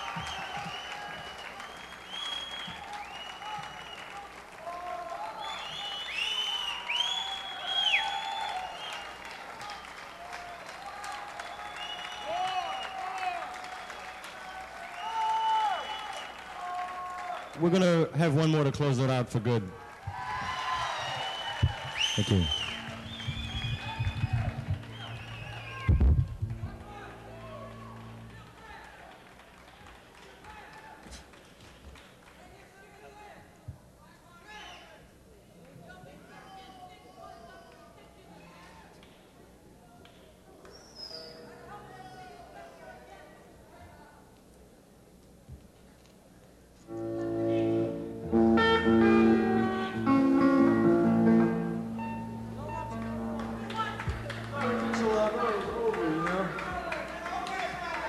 We're going to have one more to close it out for good. Thank you.